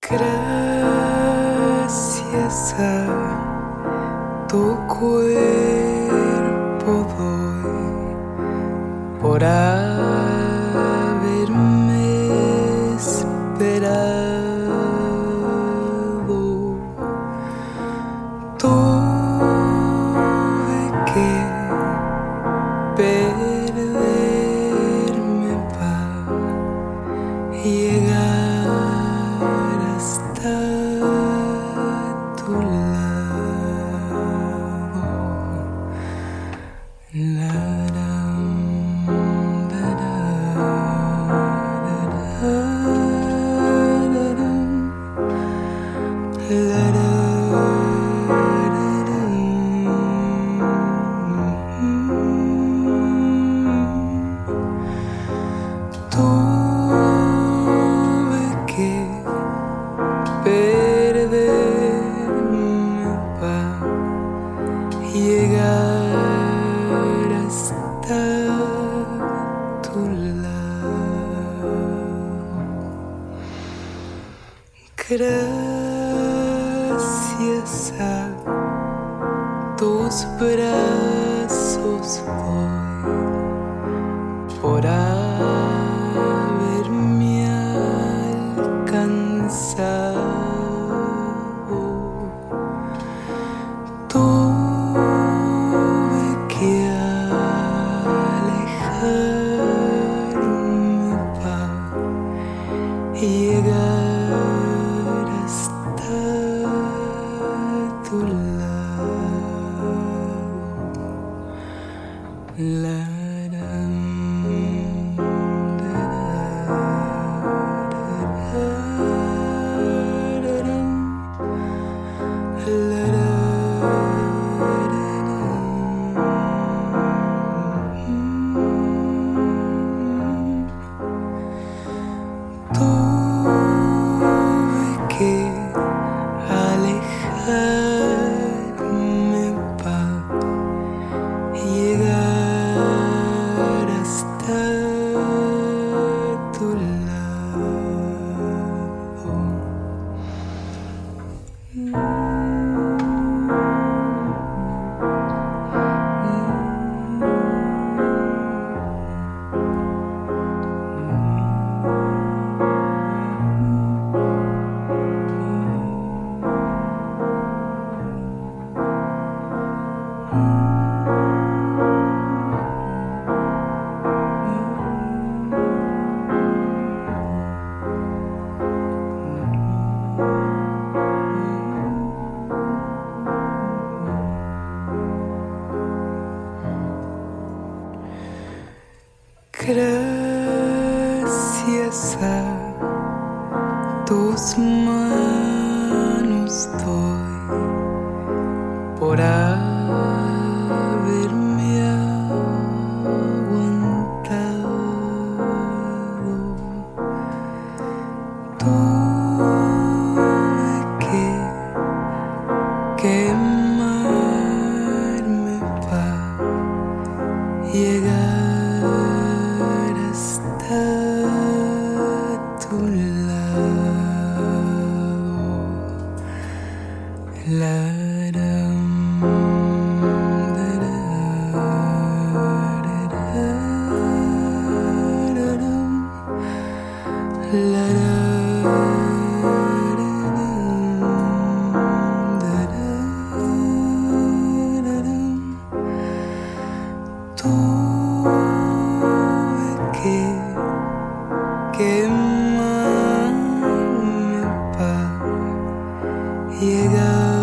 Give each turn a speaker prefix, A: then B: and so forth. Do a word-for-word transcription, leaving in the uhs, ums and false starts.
A: Gracias a tu cuerpo doy por haberme esperado. Tuve que perderme para llegar hasta tu lado. La, la, la, la, la, la, la. Tuve que perderme para llegar hasta tu lado. Gracias a tus brazos doy por haberme alcanzado. Tuve que alejarme para llegar hasta tu lado. La, tuve que alejarme para llegar hasta tu lado. Gracias a tus manos doy por haberme aguantado. Tuve que quemarme para llegar hasta tu lado. La, la, la, la, la, la, la. Tuve que quemarme para llegar